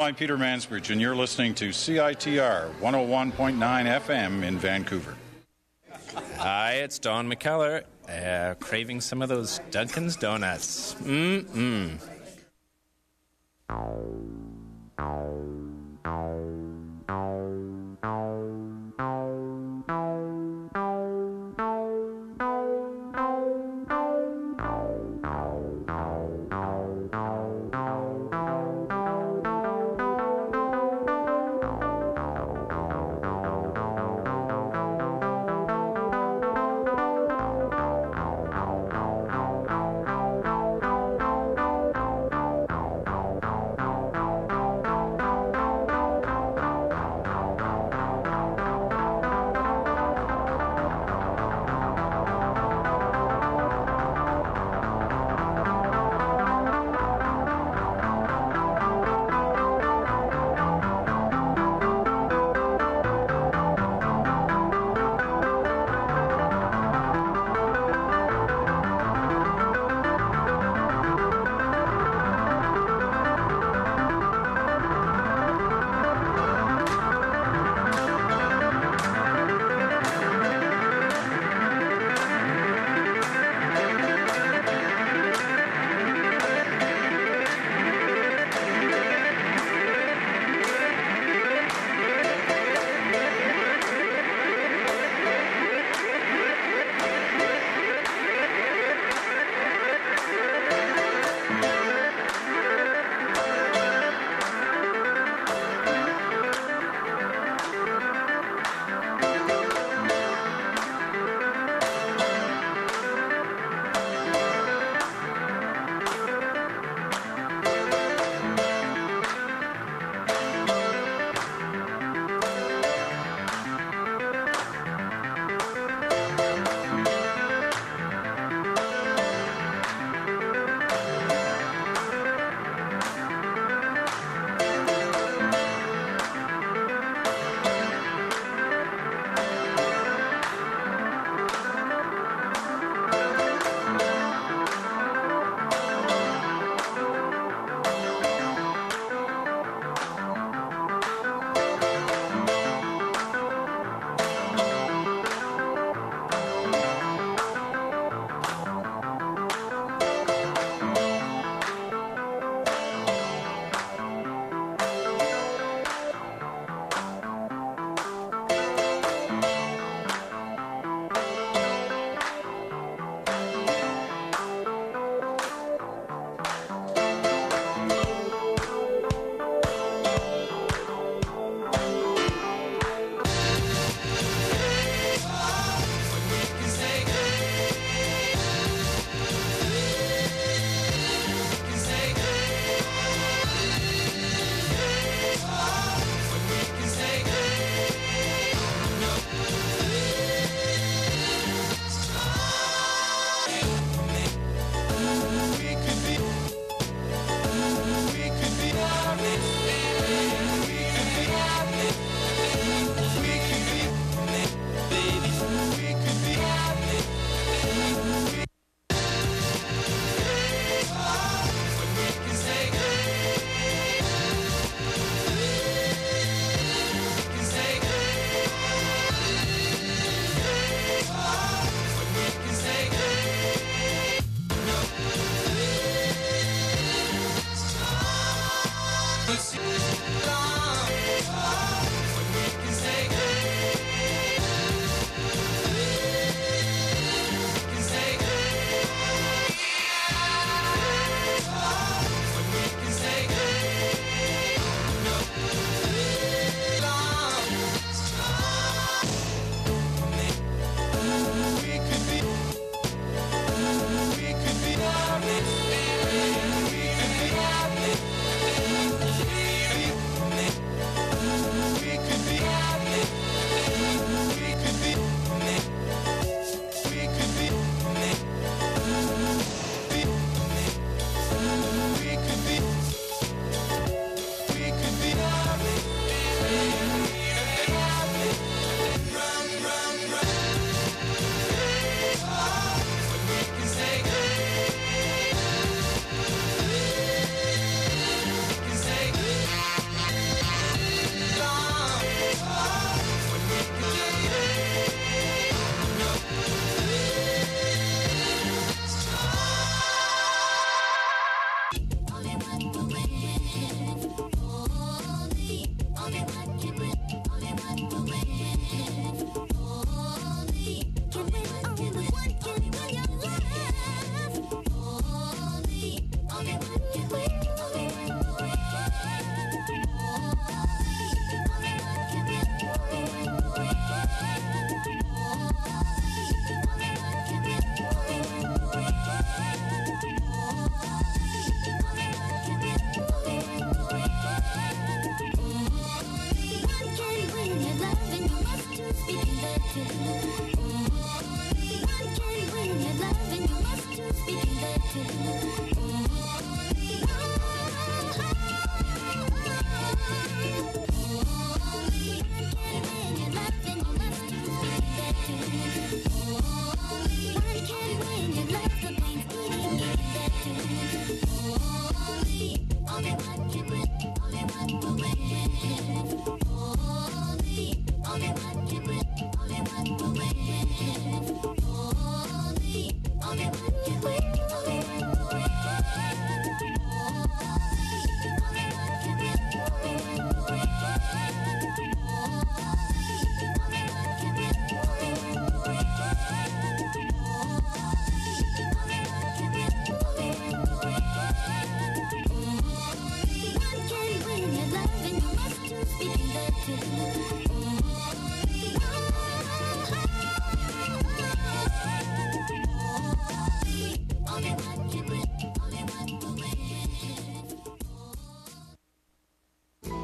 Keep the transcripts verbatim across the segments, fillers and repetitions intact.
I'm Peter Mansbridge, and you're listening to C I T R one oh one point nine F M in Vancouver. Hi, it's Don McKellar, uh, craving some of those Dunkin's Donuts. Mm-mm.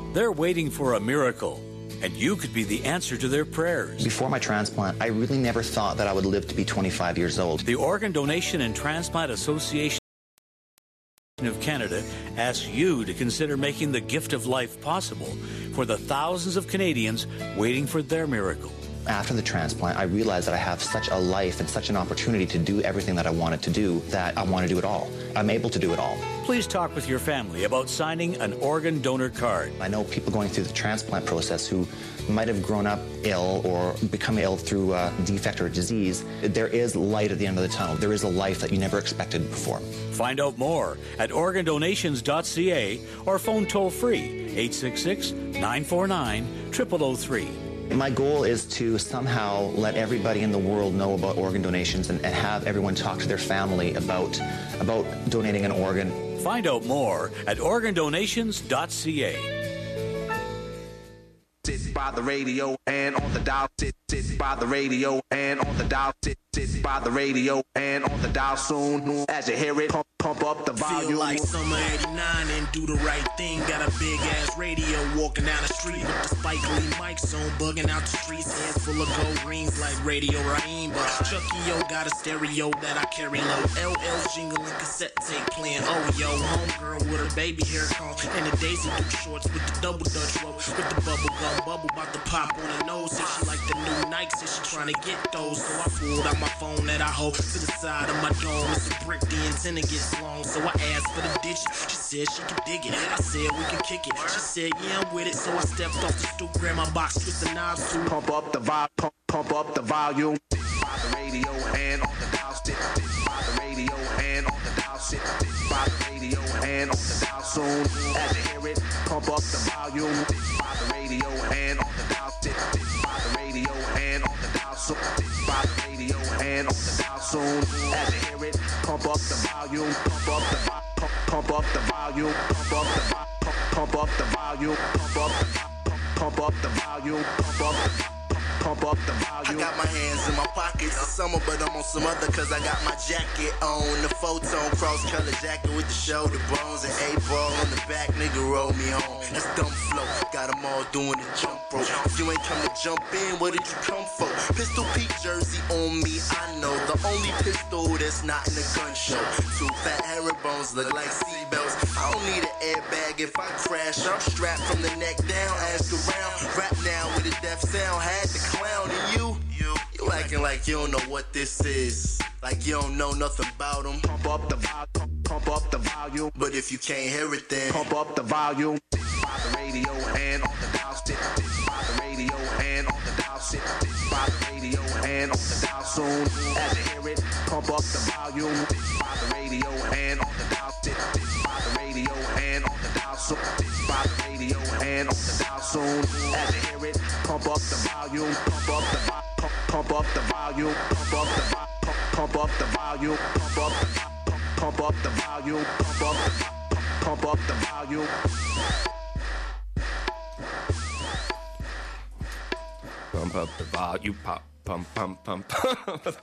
They're waiting for a miracle, and you could be the answer to their prayers. Before my transplant, I really never thought that I would live to be twenty-five years old. The Organ Donation and Transplant Association of Canada asks you to consider making the gift of life possible for the thousands of Canadians waiting for their miracle. After the transplant, I realized that I have such a life and such an opportunity to do everything that I wanted to do that I want to do it all. I'm able to do it all. Please talk with your family about signing an organ donor card. I know people going through the transplant process who might have grown up ill or become ill through a defect or disease. There is light at the end of the tunnel. There is a life that you never expected before. Find out more at organ donations dot c a or phone toll free eight six six, nine four nine, zero zero zero three. My goal is to somehow let everybody in the world know about organ donations and, and have everyone talk to their family about, about donating an organ. Find out more at organ donations dot c a. Sit by the radio and on the dial. Sit, sit by the radio and on the dial. Sit, sit by the radio and on the dial soon. As you hear it, pump, pump up the volume. Feel like summer eighty-nine and do the right thing. Got a big ass radio walking down the street with the Spike Lee mics on, bugging out the streets. Hands full of gold rings like Radio Raheem. But Chucky O got a stereo that I carry low. L L's jingling, cassette tape playing. Oh yo, homegirl with her baby hair comb and the Daisy Duke shorts with the double Dutch rope with the bubble gum bubble about to pop on her nose. Said she like the new Nikes and she trying to get those. So I pulled out my phone that I hold to the side of my dome. It's a brick, the antenna gets long. So I asked for the digits. She said she could dig it. I said we can kick it. She said yeah, I'm with it. So I stepped off the stoop, grabbed my box with the knobs too. Pump up the volume, pump, pump up the volume. Sit by the radio and on the dial. Sit, sit by the radio and on the dial. Sit, sit by the radio and on the dial soon. As you hear it, pump up the volume. Sit by the radio and on the dial. Sit, sit by the radio and on the dial soon. Sit by the radio and on the dial soon. As you hear it, pump up the volume. Pump up the volume. Pump, pump up the volume. Pump up the volume. Pump, pump up the volume. Pump up the volume. Pump up the volume. Pump up the volume. Pump up the volume. I got my hands in my pockets. It's summer, but I'm on some other cause I got my jacket on. The photon cross color jacket with the shoulder bones and eight ball on the back. Nigga, roll me home. That's dumb flow. Got them all doing the jump rope. If you ain't come to jump in, what did you come for? Pistol Pete jersey on me, I know. The only pistol that's not in the gun show. Two fat herringbones look like seatbelts. I don't need an airbag if I crash. I'm strapped from the neck down, ask around. Rap now with a deaf sound. Had the clown and you, you, you acting like you don't know what this is. Like you don't know nothing about them. Pump up the volume, pump up the volume. But if you can't hear it then pump up the volume. Sit by the radio and on the dial. Sit, sit by the radio and on the dial. Sit, sit by the radio and on the dial soon. As you hear it, pump up the volume. Sit by the radio and on the dial. Sit, sit by the radio and on the dial soon. Sit by the radio and on the dial soon. As you hear it, pump up the volume. Pump up the volume. Pump, pump up the volume. Pump up the volume. Pump, pump up the volume. Pump up the volume. Pump up the volume. Pump up the volume. Pump up the volume. Pump up the volume, pop, pump, pump, pump, pump the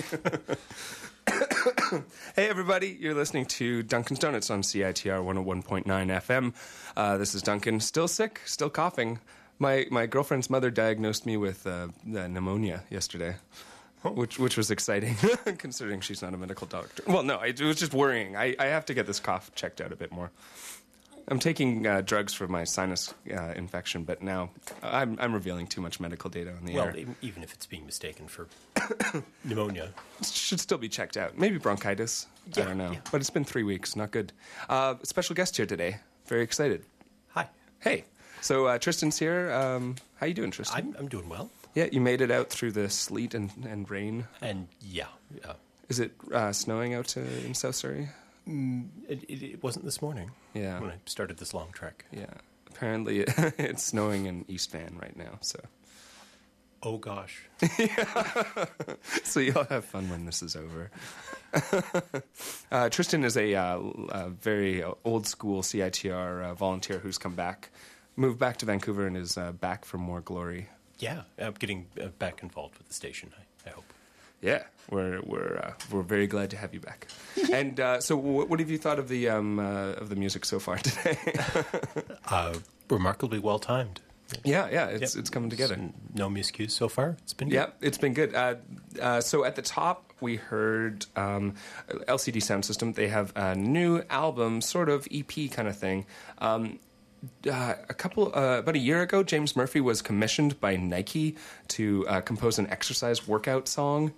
volume. Hey, everybody, you're listening to Duncan's Donuts on C I T R one oh one point nine F M. Uh, this is Duncan, still sick, still coughing. My my girlfriend's mother diagnosed me with uh, uh, pneumonia yesterday, which which was exciting, considering she's not a medical doctor. Well, no, it was just worrying. I, I have to get this cough checked out a bit more. I'm taking uh, drugs for my sinus uh, infection, but now I'm, I'm revealing too much medical data on the well, air. Well, even if it's being mistaken for pneumonia. It should still be checked out. Maybe bronchitis. Yeah, I don't know. yeah. But it's been three weeks. Not good. Uh, special guest here today. Very excited. Hi. Hey. So uh, Tristan's here. Um, how you doing, Tristan? I'm, I'm doing well. Yeah, you made it out through the sleet and, and rain. And yeah. yeah. Is it uh, snowing out uh, in South Surrey? Mm, it, it, it wasn't this morning. Yeah. When I started this long trek. Yeah. Apparently it's snowing in East Van right now, so. Oh, gosh. Yeah. So you'll have fun when this is over. uh, Tristan is a, uh, a very old school C I T R uh, volunteer who's come back, moved back to Vancouver and is uh, back for more glory. Yeah, I'm getting uh, back involved with the station, I, I hope. Yeah, we're we're uh, we're very glad to have you back. And uh, so, what, what have you thought of the um, uh, of the music so far today? uh, remarkably well timed. Yeah, yeah, it's Yep. it's coming together. S- No miscues so far. It's been good. Yeah, it's been good. Uh, uh, so at the top, we heard um, L C D Sound System. They have a new album, sort of E P kind of thing. Um, uh, a couple, uh, about a year ago, James Murphy was commissioned by Nike to uh, compose an exercise workout song.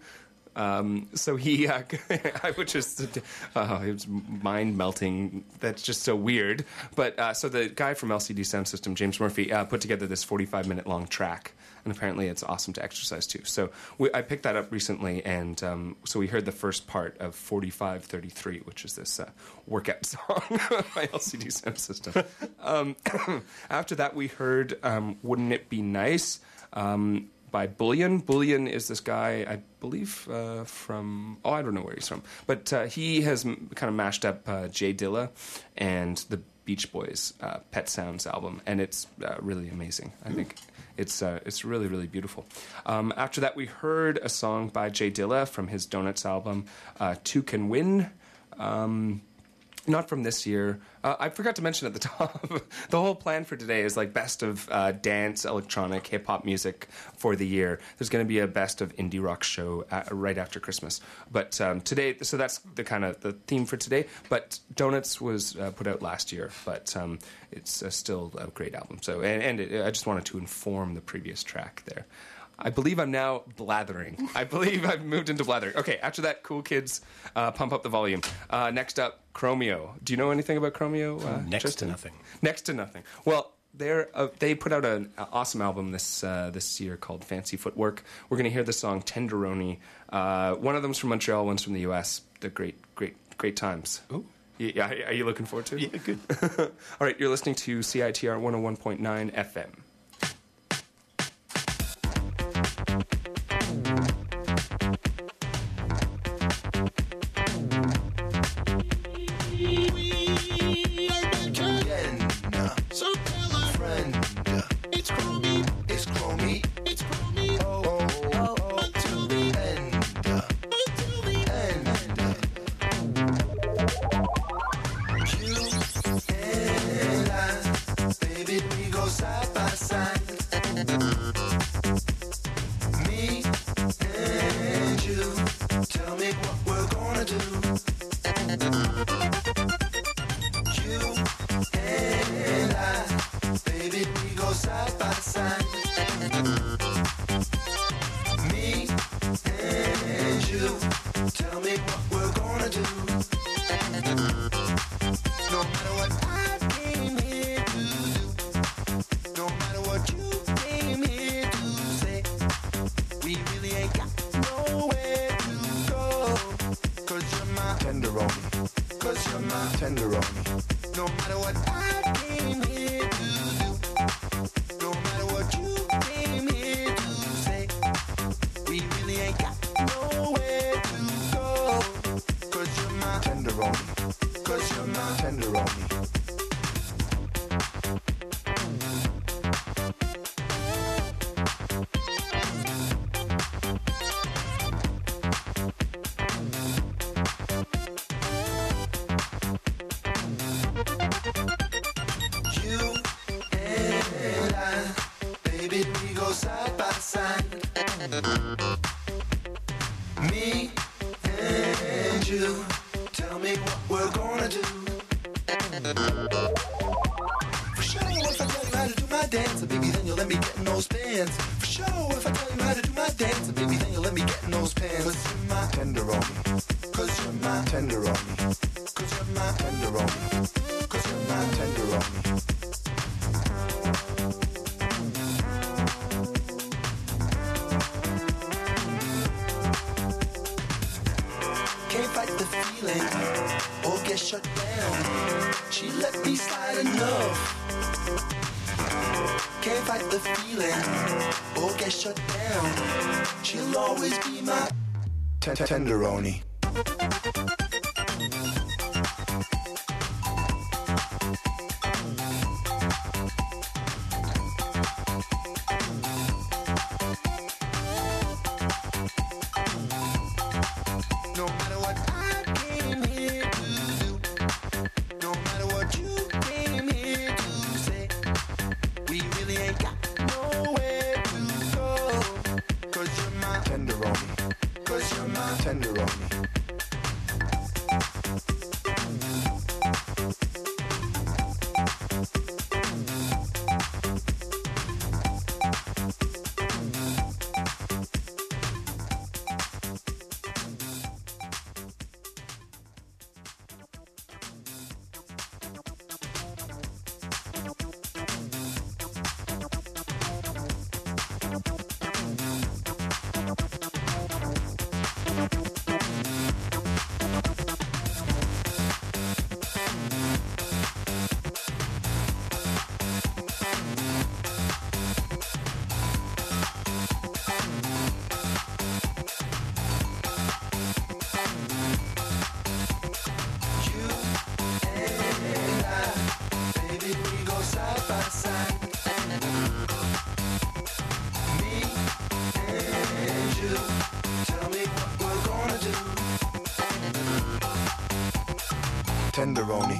Um, so he, uh, I would just, uh, it was mind melting. That's just so weird. But uh, so the guy from L C D Sound System, James Murphy, uh, put together this forty-five minute long track, and apparently it's awesome to exercise too. So we, I picked that up recently, and um, so we heard the first part of forty-five thirty-three, which is this uh, workout song by L C D Sound System. Um, after that, we heard um, "Wouldn't It Be Nice." Um, by Bullion. Bullion is this guy, I believe, uh, from... Oh, I don't know where he's from. But uh, he has m- kind of mashed up uh, Jay Dilla and the Beach Boys' uh, Pet Sounds album, and it's uh, really amazing. I think it's uh, it's really, really beautiful. Um, after that, we heard a song by Jay Dilla from his Donuts album, uh, Two Can Win. Um... Not from this year. Uh, I forgot to mention at the top, the whole plan for today is like best of uh, dance, electronic, hip-hop music for the year. There's going to be a best of indie rock show at, right after Christmas. But um, today, so that's the kind of the theme for today. But Donuts was uh, put out last year, but um, it's uh, still a great album. So, and, and it, I just wanted to inform the previous track there. I believe I'm now blathering. I believe I've moved into blathering. Okay, after that, Cool Kids, uh, pump up the volume. Uh, next up, Chromeo. Do you know anything about Chromeo? Uh, Next Tristan? to nothing. Next to nothing. Well, they're uh, they put out an awesome album this uh, this year called Fancy Footwork. We're going to hear the song Tenderoni. Uh, one of them's from Montreal, one's from the U S. They're great, great, great times. Ooh. Yeah, are you looking forward to it? Yeah, good. All right, you're listening to C I T R one oh one point nine F M. Tenderoni. No matter what I came here to do, no matter what you came here to say, tenderoni. Tenderoni.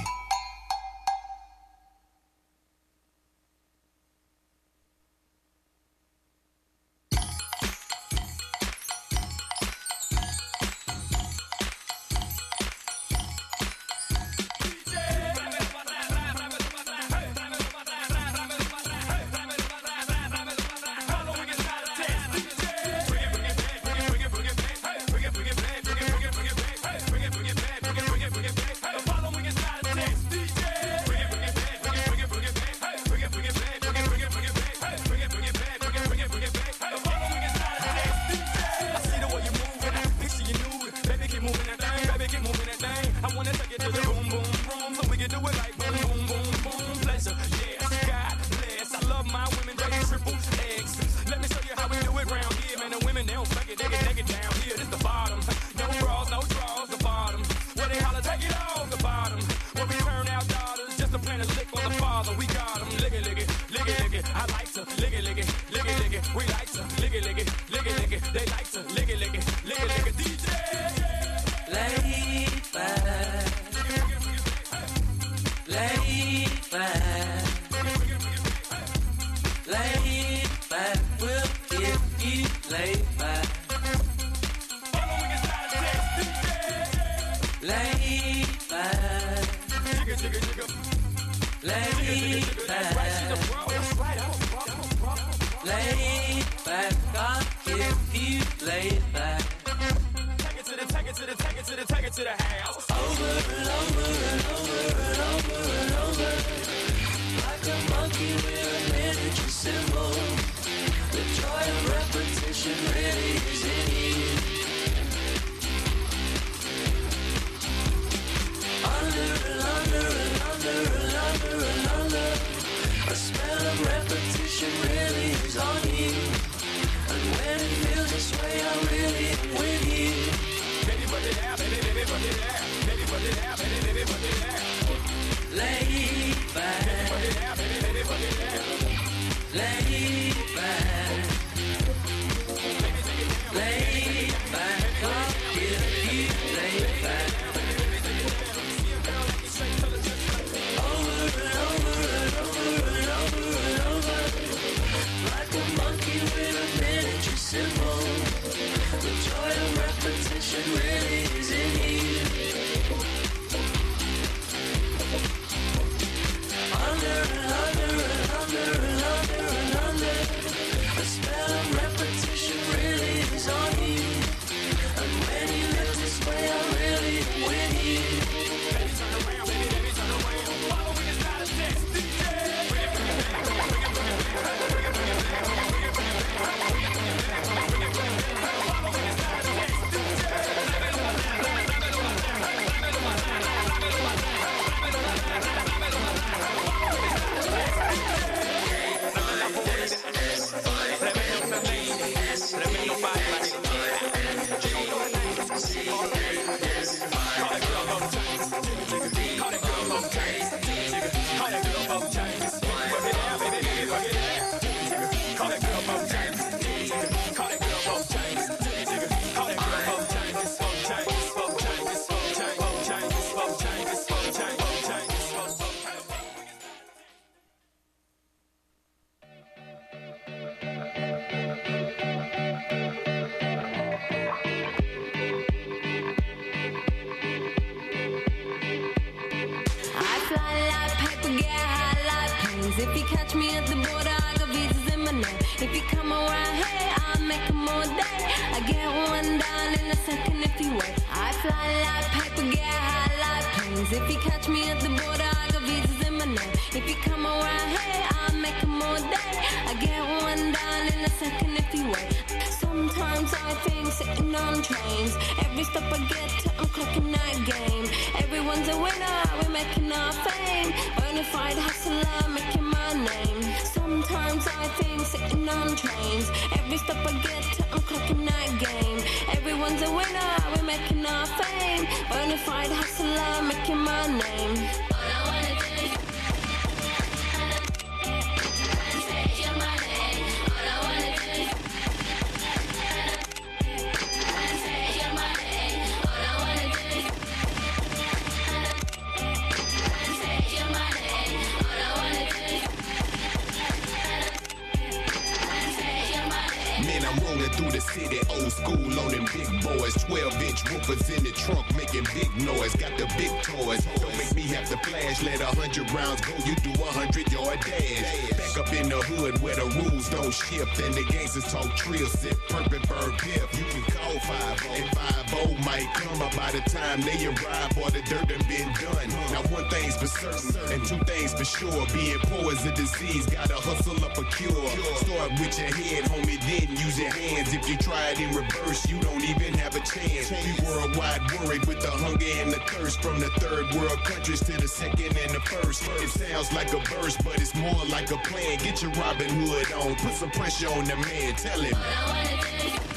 Repetition really is on you, and when you live this way, I really planes. If you catch me at the border, I got visas in my name. If you come around here, I'll make them all day. I get one down in a second if you wait. I fly like paper, get high like planes. If you catch me at the border, I got visas in my name. If you come around here, I'll make them all day. I get one down in a second if you wait. Sometimes I think sitting on trains. Every stop I get to, I'm clocking that game. Everyone's a winner, we're making our fame. Bonafide hustler, making my name. Sometimes I think sitting on trains. Every stop I get to, I'm clocking that game. Everyone's a winner, we're making our fame. Bonafide hustler, making my name. All I wanna do is take your money. All I wanna do is take your money. All I wanna do is take your money. All I wanna do is take your money. Man, I'm rolling through the city, old school on them big boys. twelve inch woofers in the trunk making big noise. Got the big toys. Don't make me have to flash. Let a hundred rounds go, you do a hundred yard dash. Back up in the hood where the rules don't shift. And the gangsters talk trill, sip, perp and burn piff. You can call five oh and five oh might come up by the time they arrive or the dirt done been done. Now one thing's for certain and two things for sure. Being poor is a disease, gotta hustle up a cure. Start with your head, homie, then use your hands. If you try it in reverse, you don't even have a chance. We worldwide worried with the hunger and the thirst. From the third world countries to the second and the first. It sounds like a verse, but it's more like a plan. Get your Robin Hood on, put some pressure on the man, tell him. All I wanna do is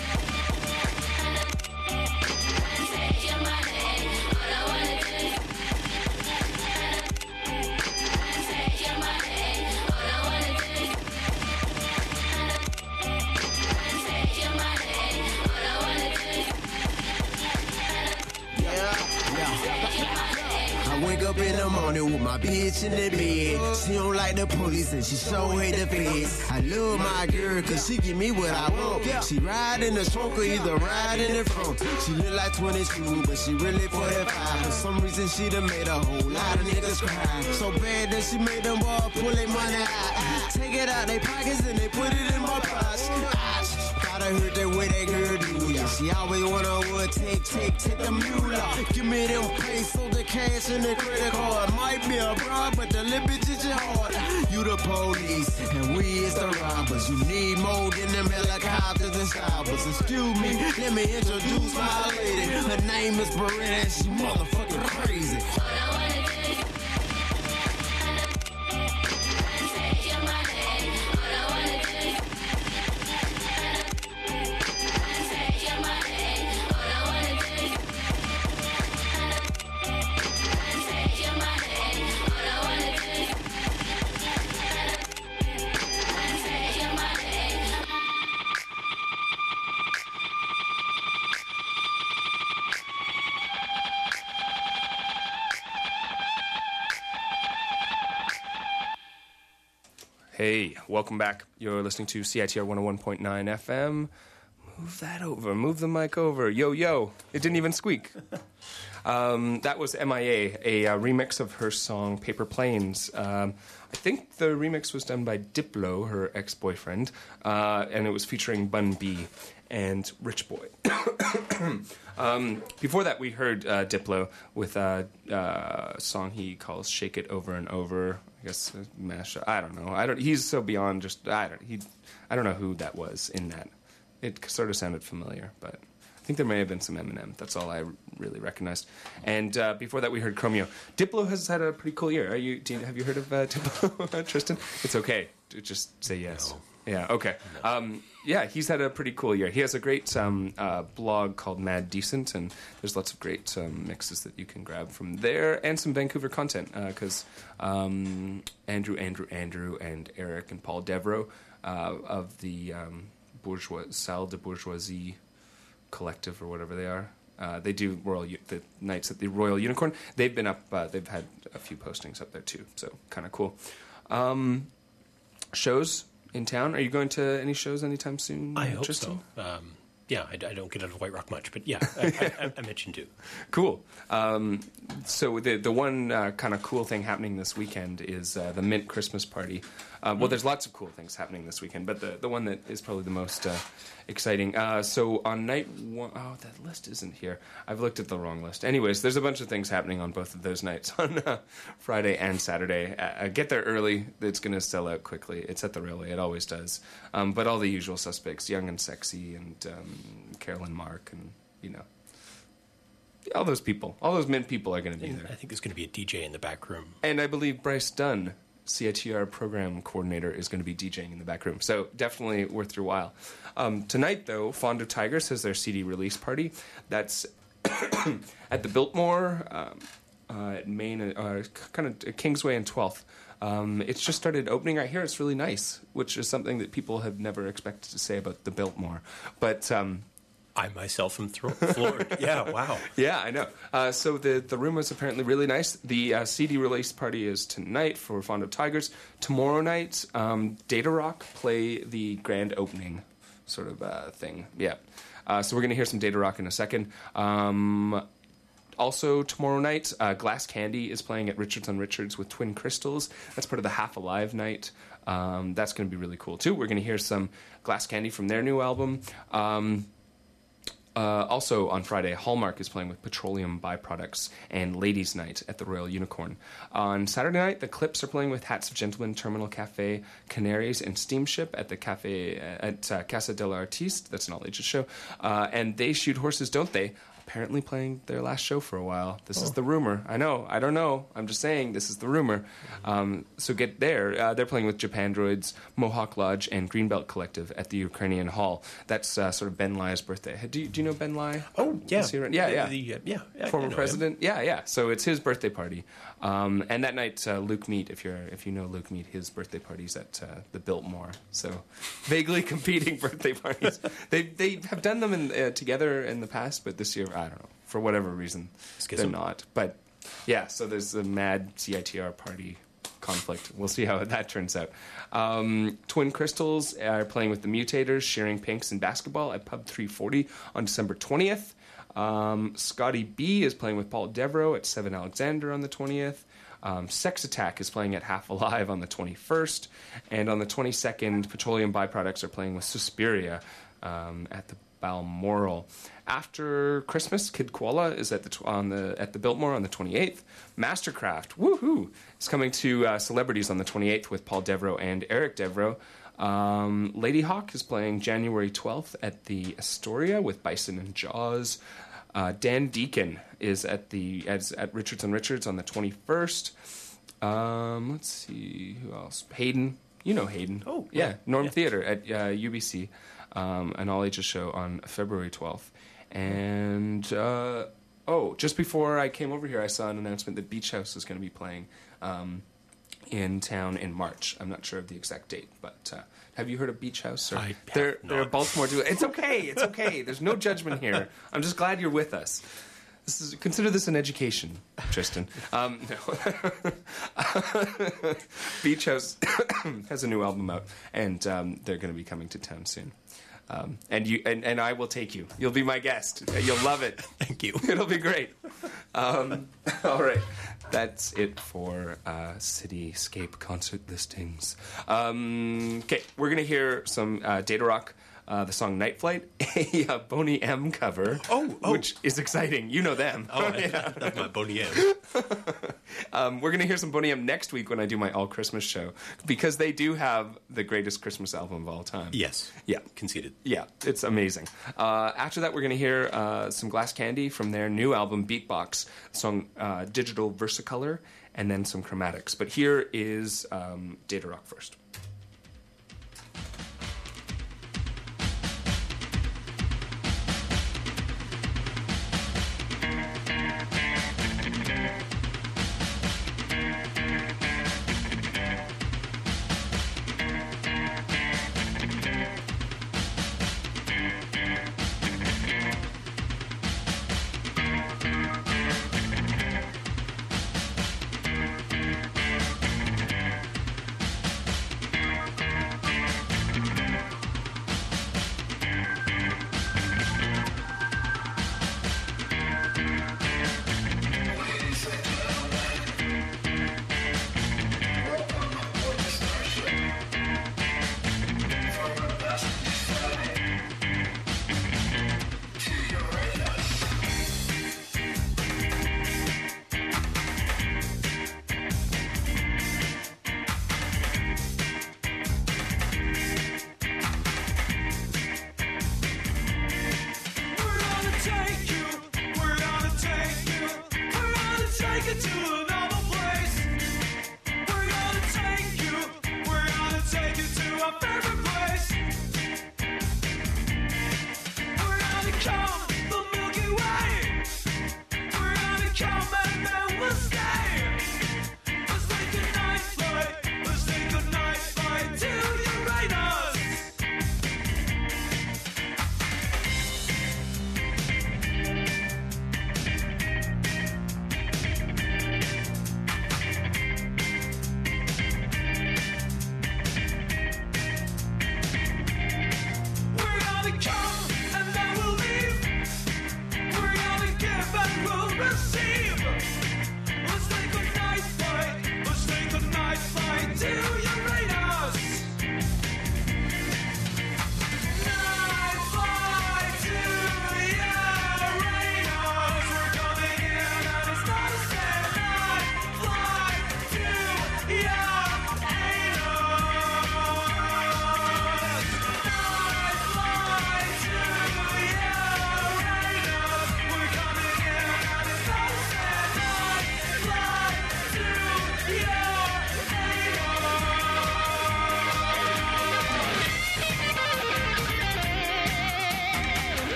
take your money. All I wanna do is take your money. All I wanna do is take your money. All I wanna do is I wake up in the morning with my bitch in the bed. She don't like the police and she sure hate the feds. I love my girl cause she give me what I want. She ride in the trunk or either ride in the front. She look like twenty-two but she really forty-five. For some reason she done made a whole lot of niggas cry. So bad that she made them all pull their money out. Take it out they pockets and they put it in my pockets. Gotta hurt that way that girl do ya. She always wanna what take, take, take the mule off. Give me them pesos, the cash and the credit card. Might be a bribe, but the little bitch is your heart. You the police, and we is the robbers. You need more than them helicopters and choppers. Excuse me, let me introduce my lady. Her name is Beretta, and she motherfucking crazy. all I wanna do is take your money. All I wanna do is take your money. All I wanna do is take your money. All I wanna do is take your money. Hey, welcome back. You're listening to C I T R one oh one point nine F M. Move that over. Move the mic over. Yo, yo. It didn't even squeak. Um, that was M I A, a, uh remix of her song Paper Planes. Um, I think the remix was done by Diplo, her ex-boyfriend, uh, and it was featuring Bun B and Rich Boy. um, before that, we heard uh, Diplo with a uh, song he calls "Shake It Over and Over." I guess uh, mash. I don't know. I don't. He's so beyond just. I don't. He. I don't know who that was in that. It sort of sounded familiar, but I think there may have been some Eminem. That's all I really recognized. And uh, before that, we heard Chromeo. Diplo has had a pretty cool year. Are you? Do you have you heard of uh, Diplo, Tristan? It's okay. Just say yes. No. Yeah. Okay. No. Um, yeah, he's had a pretty cool year. He has a great um, uh, blog called Mad Decent, and there's lots of great um, mixes that you can grab from there, and some Vancouver content because um, Andrew, Andrew, Andrew, and Eric and Paul Devereaux uh, of the um, Bourgeois Salle de Bourgeoisie Collective or whatever they are. Uh, they do Royal U- the nights at the Royal Unicorn. They've been up. Uh, they've had a few postings up there too, so kind of cool. Um, shows in town. Are you going to any shows anytime soon? I hope Tristan? so. Um, yeah, I, I don't get out of White Rock much, but yeah, I, I, I mentioned too. Cool. Um, so the the one uh, kind of cool thing happening this weekend is uh, the Mint Christmas Party. Uh, well, there's lots of cool things happening this weekend, but the, the one that is probably the most uh, exciting. Uh, so on night one, oh, that list isn't here. I've looked at the wrong list. Anyways, there's a bunch of things happening on both of those nights, on uh, Friday and Saturday. Uh, get there early. It's going to sell out quickly. It's at the Railway. It always does. Um, but all the usual suspects, Young and Sexy and um, Carolyn Mark and, you know, all those people. All those Mint people are going to be there. I think there's going to be a D J in the back room. And I believe Bryce Dunn, C I T R program coordinator, is going to be DJing in the back room. So definitely worth your while. Um, tonight, though, Fond of Tigers has their C D release party. That's at the Biltmore, um, uh, at Main, uh, kind of Kingsway and twelfth. Um, it's just started opening right here. It's really nice, which is something that people have never expected to say about the Biltmore. But um, I myself am thro- floored. Yeah, wow. Yeah, I know. Uh, so the, the room was apparently really nice. The uh, C D release party is tonight for Fond of Tigers. Tomorrow night, um, Data Rock play the grand opening sort of uh, thing. Yeah. Uh, so we're going to hear some Data Rock in a second. Um, also, tomorrow night, uh, Glass Candy is playing at Richards on Richards with Twin Crystals. That's part of the Half Alive night. Um, that's going to be really cool, too. We're going to hear some Glass Candy from their new album. Um... Uh, also on Friday, Hallmark is playing with Petroleum Byproducts and Ladies' Night at the Royal Unicorn. On Saturday night, the Clips are playing with Hats of Gentlemen, Terminal Cafe, Canaries, and Steamship at the cafe at uh, Casa del Artiste. That's an all-ages show. Uh, and They Shoot Horses, Don't They? Apparently playing their last show for a while. This oh. is the rumor. I know. I don't know. I'm just saying this is the rumor. Um, so get there. Uh, they're playing with Japandroids, Mohawk Lodge, and Greenbelt Collective at the Ukrainian Hall. That's uh, sort of Ben Lai's birthday. Do you, do you know Ben Lai? Oh, yeah. Yeah, yeah. The, the, uh, yeah, yeah. Former president. Him. Yeah, yeah. So it's his birthday party. Um, and that night, uh, Luke Mead, if you're if you know Luke Mead, his birthday party's at uh, the Biltmore. So vaguely competing birthday parties. they they have done them in, uh, together in the past, but this year, I don't know. For whatever reason, Schism. They're not. But yeah, so there's a mad C I T R party conflict. We'll see how that turns out. Um, Twin Crystals are playing with the Mutators, sharing Pinks and Basketball at Pub three forty on December twentieth. Um, Scotty B is playing with Paul Devereaux at Seven Alexander on the twentieth. Um, Sex Attack is playing at Half Alive on the twenty-first. And on the twenty-second, Petroleum Byproducts are playing with Suspiria um, at the Balmoral. After Christmas, Kid Koala is at the tw- on the at the Biltmore on the twenty-eighth. Mastercraft, woohoo, is coming to uh, Celebrities on the twenty-eighth with Paul Devereaux and Eric Devereaux. Um, Lady Hawk is playing January twelfth at the Astoria with Bison and Jaws. Uh, Dan Deacon is at the at, at Richards and Richards on the twenty-first. Um, let's see who else. Hayden, you know Hayden. Oh, yeah, yeah. Norm yeah. Theater at uh, U B C, um, an all ages show on February twelfth. And uh, oh, just before I came over here, I saw an announcement that Beach House is going to be playing um, in town in March. I'm not sure of the exact date, but uh, have you heard of Beach House? Or I they're have they're a not. Baltimore duo. It's okay. It's okay. There's no judgment here. I'm just glad you're with us. This is, consider this an education, Tristan. Um, no. Beach House has a new album out, and um, they're going to be coming to town soon. Um, and you and, and I will take you. You'll be my guest. You'll love it. Thank you. It'll be great. Um, all right. That's it for uh, Cityscape concert listings. Um, okay, we're going to hear some uh, Data Rock. Uh, the song Night Flight, a uh, Boney M cover, oh, oh. which is exciting. You know them. Oh, I, yeah. I love my Boney M. um, we're going to hear some Boney M next week when I do my all Christmas show, because they do have the greatest Christmas album of all time. Yes. Yeah. Conceded. Yeah, it's amazing. Uh, after that, we're going to hear uh, some Glass Candy from their new album, Beatbox, the song uh, Digital Versicolor, and then some Chromatics. But here is um, Data Rock first.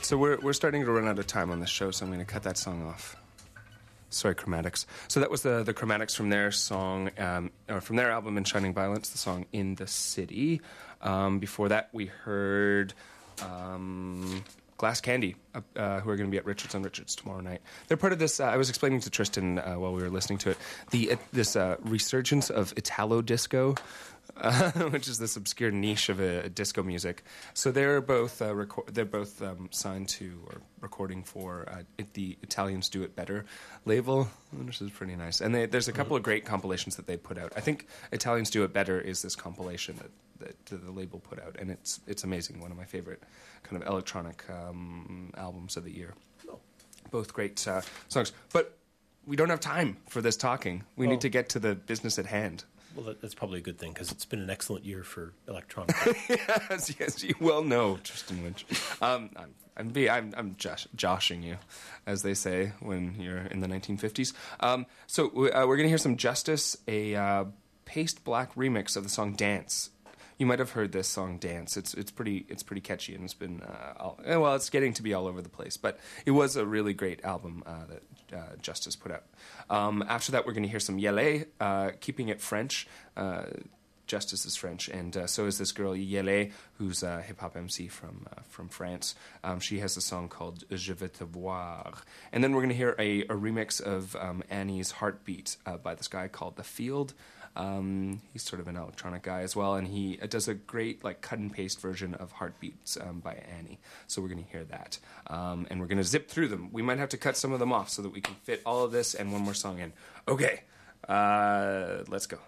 So we're we're starting to run out of time on this show, so I'm going to cut that song off. Sorry, Chromatics. So that was the the Chromatics from their song, um, or from their album In Shining Violence, the song In the City. Um, before that, we heard um, Glass Candy, uh, uh, who are going to be at Richards on Richards tomorrow night. They're part of this. Uh, I was explaining to Tristan uh, while we were listening to it, the uh, this uh, resurgence of Italo disco. Uh, which is this obscure niche of a, a disco music. So they're both uh, reco- they're both um, signed to or recording for uh, it, the Italians Do It Better label, which is pretty nice. And they, there's a couple of great compilations that they put out. I think Italians Do It Better is this compilation that, that the label put out, and it's it's amazing. One of my favorite kind of electronic um, albums of the year. Oh. Both great uh, songs, but we don't have time for this talking. We oh. need to get to the business at hand. Well, that's probably a good thing, because it's been an excellent year for electronic. yes, yes, you well know, Tristan Lynch. Um, I'm, I'm, be, I'm, I'm josh, joshing you, as they say when you're in the nineteen fifties. Um, so uh, we're going to hear some Justice, a uh, Paste Black remix of the song Dance. You might have heard this song Dance. It's it's pretty it's pretty catchy, and it's been uh, all, well, it's getting to be all over the place. But it was a really great album uh, that uh, Justice put out. Um, after that, we're going to hear some Yele, uh, keeping it French. Uh, Justice is French, and uh, so is this girl Yele, who's a hip hop M C from uh, from France. Um, she has a song called Je vais te voir, and then we're going to hear a, a remix of um, Annie's Heartbeat uh, by this guy called The Field. Um, he's sort of an electronic guy as well, and he uh, does a great like cut and paste version of Heartbeats um, by Annie. So we're going to hear that, um, and we're going to zip through them. We might have to cut some of them off so that we can fit all of this and one more song in. Okay, uh, let's go.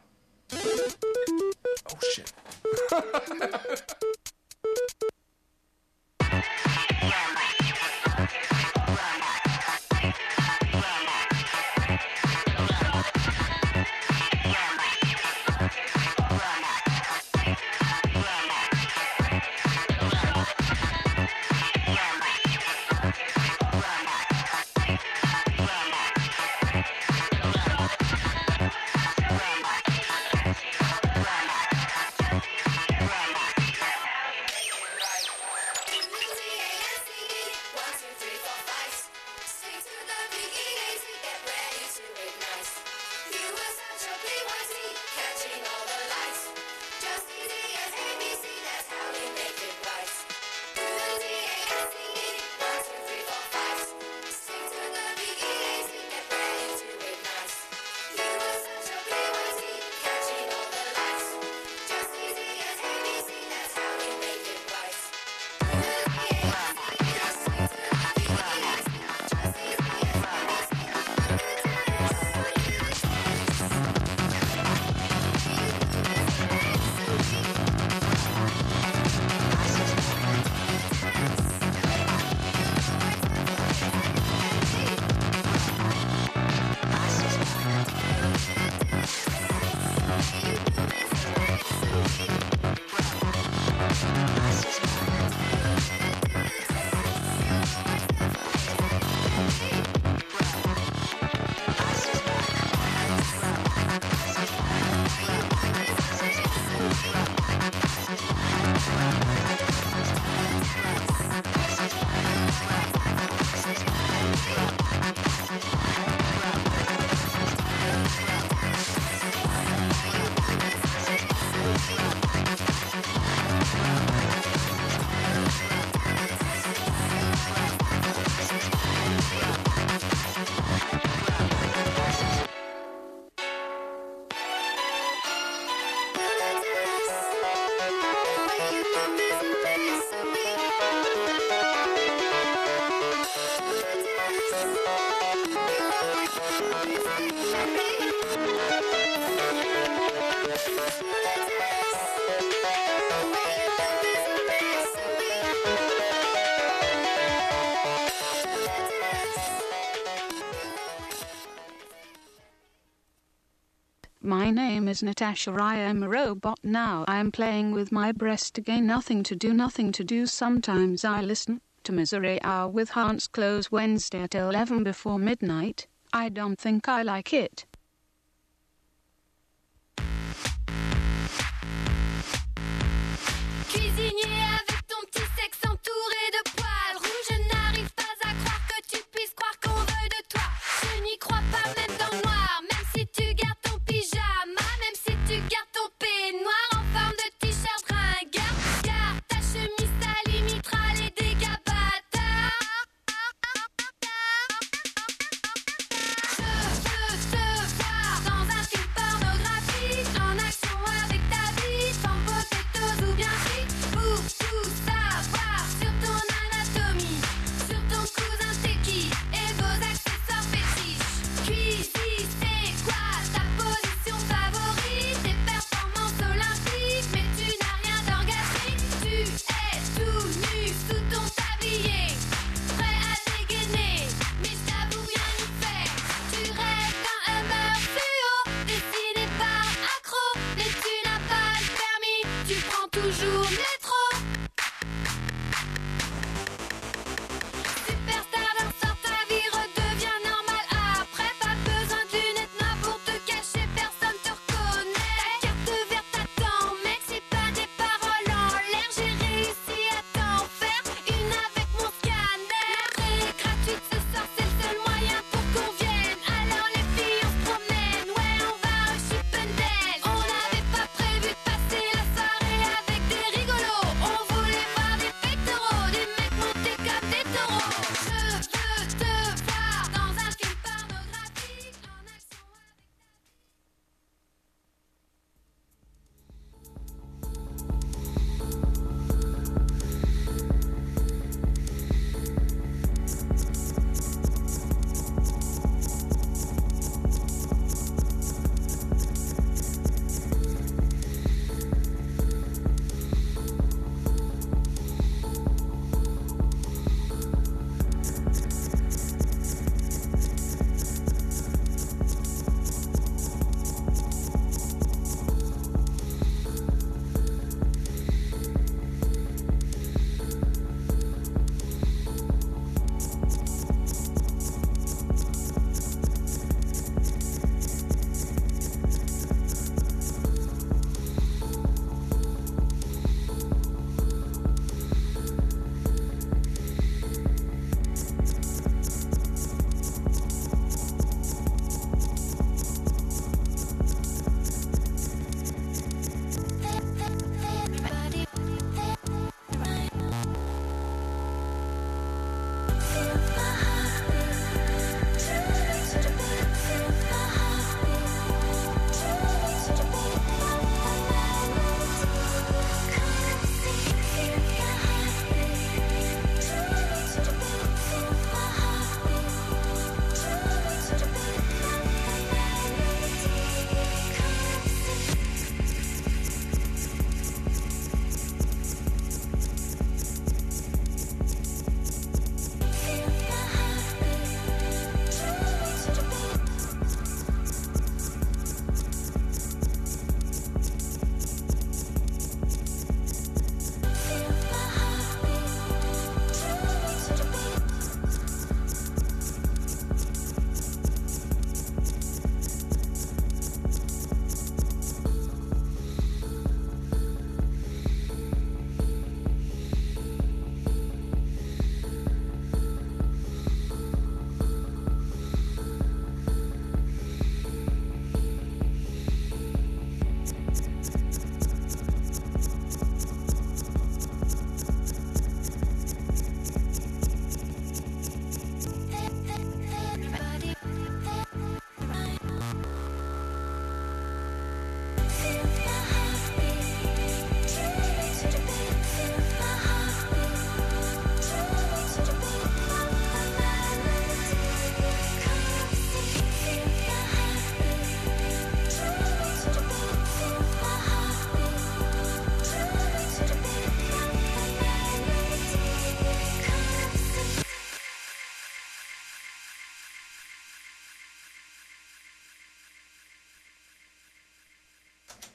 Oh shit. My name is Natasha. I am a robot now. I am playing with my breast again. Nothing to do, nothing to do. Sometimes I listen to Misery Hour with Hans Close Wednesday at eleven before midnight. I don't think I like it. Cuisinier avec ton petit sexe entouré de poils rouges.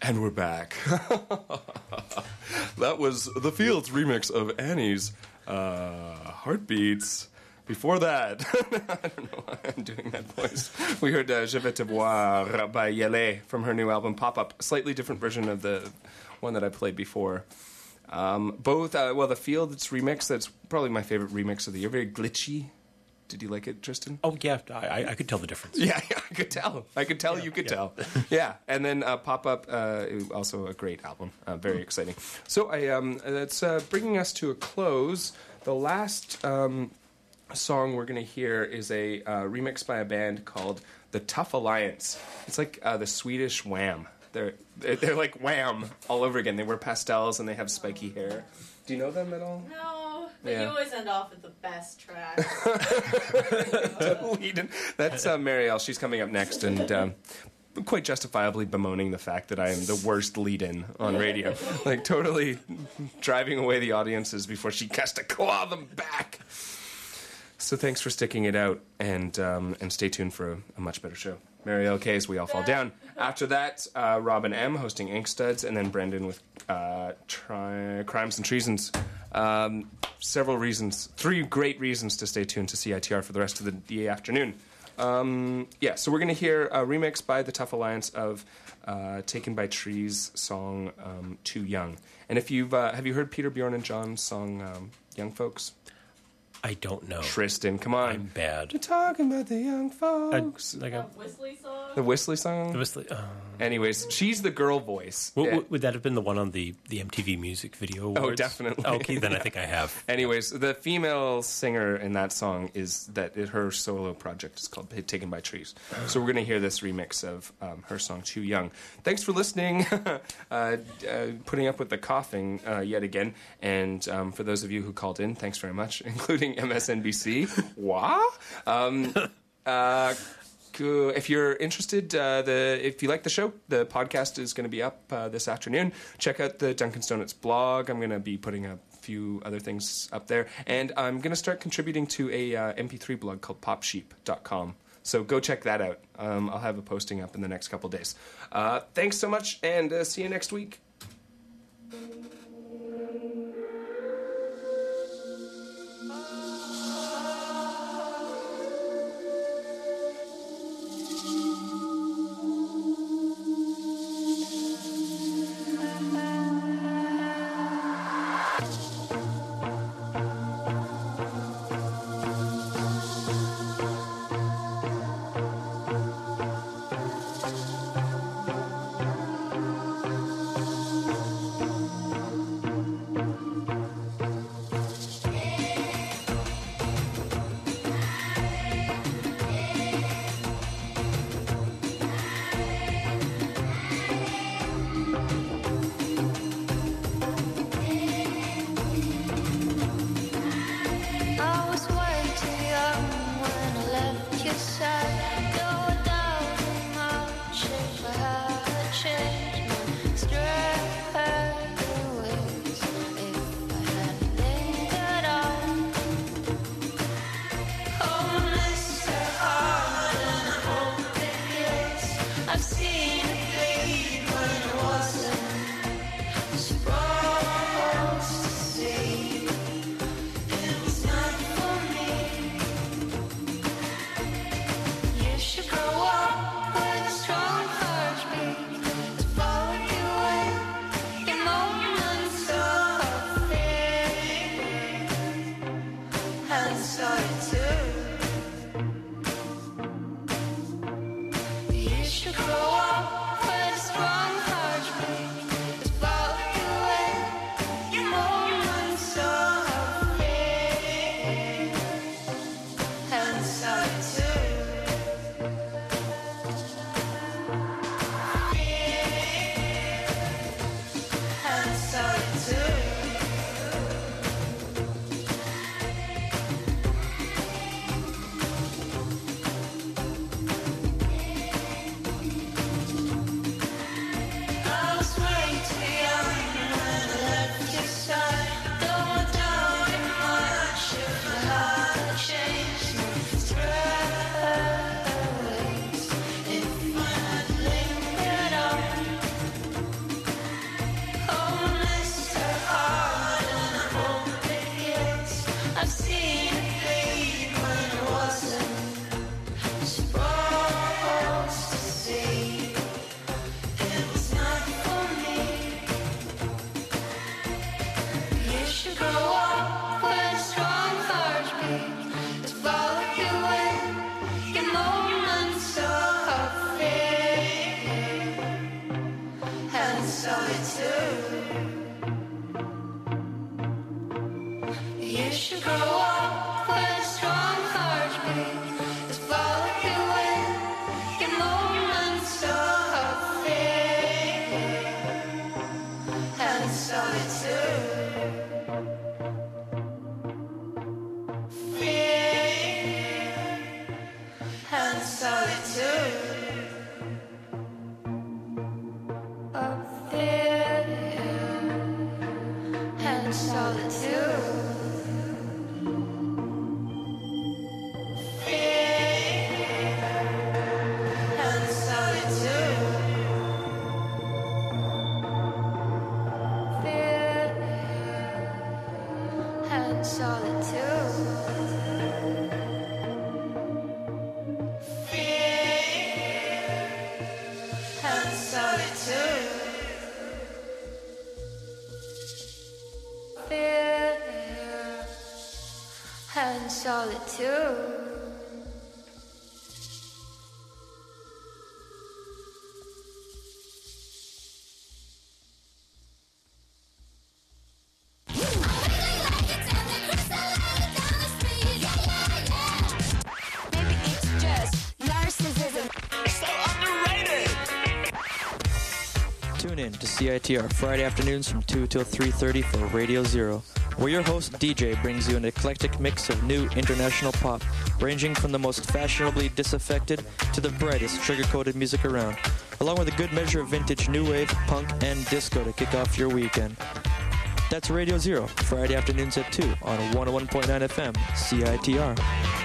And we're back. That was The Fields remix of Annie's uh, Heartbeats. Before that, I don't know why I'm doing that voice. We heard uh, Je vais te voir by Yele from her new album Pop Up. A slightly different version of the one that I played before. Um, both, uh, well, The Fields remix, that's probably my favorite remix of the year. Very glitchy. Did you like it, Tristan? Oh, yeah. I, I could tell the difference. Yeah, yeah, I could tell. I could tell yeah, you could yeah. tell. Yeah, and then uh, Pop Up, uh, also a great album. Uh, very exciting. So I, um, that's uh, bringing us to a close. The last um, song we're going to hear is a uh, remix by a band called The Tough Alliance. It's like uh, the Swedish Wham. They're, they're they're like Wham all over again. They wear pastels and they have spiky hair. Do you know them at all? No, but Yeah. you always end off with the best track. That's uh, Marielle. She's coming up next, and um, quite justifiably bemoaning the fact that I am the worst lead-in on radio. Like, totally driving away the audiences before she has to claw them back. So thanks for sticking it out, and um, and stay tuned for a, a much better show. Marielle K's We All Fall Down. After that, uh, Robin M. hosting Ink Studs, and then Brendan with uh, tri- Crimes and Treasons. Um, several reasons, three great reasons to stay tuned to C I T R for the rest of the, the afternoon. Um, yeah, so we're going to hear a remix by the Tough Alliance of uh, Taken by Trees' song um, Too Young. And if you've uh, have you heard Peter, Bjorn, and John's song um, Young Folks? I don't know. Tristan, come on. I'm bad. You're talking about the young folks. I, like a, Whistly song? The Whistly song? The Whistly. Uh, Anyways, she's the girl voice. w- Yeah. w- would that have been the one on the, the M T V Music Video Awards? Oh, definitely. Okay, then I think I have. Anyways, the female singer in that song is that her solo project is called Taken by Trees. So we're going to hear this remix of um, her song Too Young. Thanks for listening, uh, uh, putting up with the coughing uh, yet again. And um, for those of you who called in, thanks very much, including M S N B C. What? Um, uh, go- if you're interested, uh, the if you like the show, the podcast is going to be up uh, this afternoon. Check out the Duncan's Donuts blog. I'm going to be putting a few other things up there, and I'm going to start contributing to a uh, M P three blog called pop sheep dot com. So go check that out. Um, I'll have a posting up in the next couple days. Uh, thanks so much, and uh, see you next week. and solitude. Of fear and solitude. Solitude. Maybe it's just narcissism. So underrated. Tune in to C I T R Friday afternoons from two till three thirty for Radio Zero, where your host D J brings you an eclectic mix of new international pop, ranging from the most fashionably disaffected to the brightest sugar-coated music around, along with a good measure of vintage new wave, punk, and disco to kick off your weekend. That's Radio Zero, Friday afternoons at two on one oh one point nine F M, C I T R.